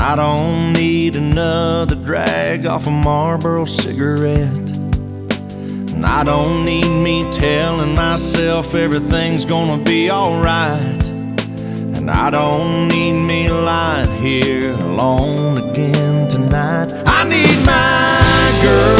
I don't need another drag off a Marlboro cigarette. And I don't need me telling myself everything's gonna be alright. And I don't need me lying here alone again tonight. I need my girl